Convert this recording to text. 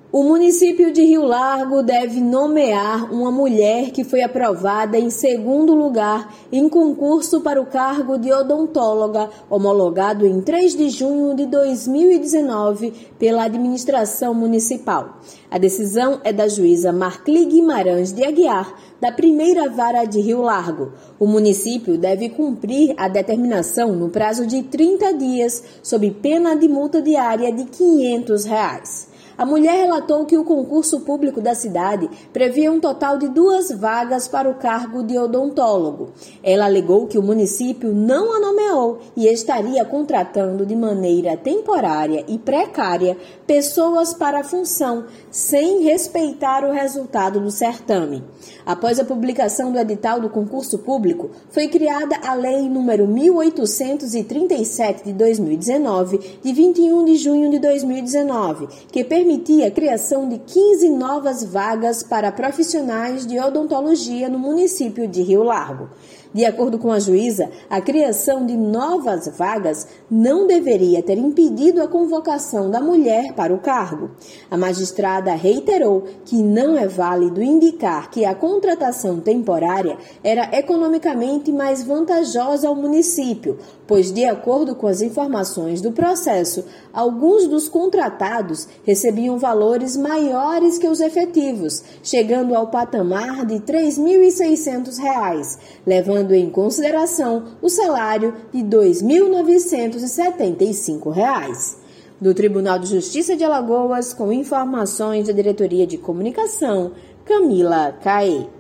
O município de Rio Largo deve nomear uma mulher que foi aprovada em segundo lugar em concurso para o cargo de odontóloga, homologado em 3 de junho de 2019 pela administração municipal. A decisão é da juíza Marcli Guimarães de Aguiar, da primeira vara de Rio Largo. O município deve cumprir a determinação no prazo de 30 dias, sob pena de multa diária de R$ 500. A mulher relatou que o concurso público da cidade previa um total de 2 vagas para o cargo de odontólogo. Ela alegou que o município não a nomeou e estaria contratando de maneira temporária e precária pessoas para a função, sem respeitar o resultado do certame. Após a publicação do edital do concurso público, foi criada a Lei nº 1837 de 2019, de 21 de junho de 2019, que permitia a criação de 15 novas vagas para profissionais de odontologia no município de Rio Largo. De acordo com a juíza, a criação de novas vagas não deveria ter impedido a convocação da mulher para o cargo. A magistrada reiterou que não é válido indicar que a contratação temporária era economicamente mais vantajosa ao município, pois, de acordo com as informações do processo, alguns dos contratados recebiam valores maiores que os efetivos, chegando ao patamar de R$ 3.600, levando em consideração o salário de R$ 2.975. Do Tribunal de Justiça de Alagoas, com informações da Diretoria de Comunicação, Camila Caê.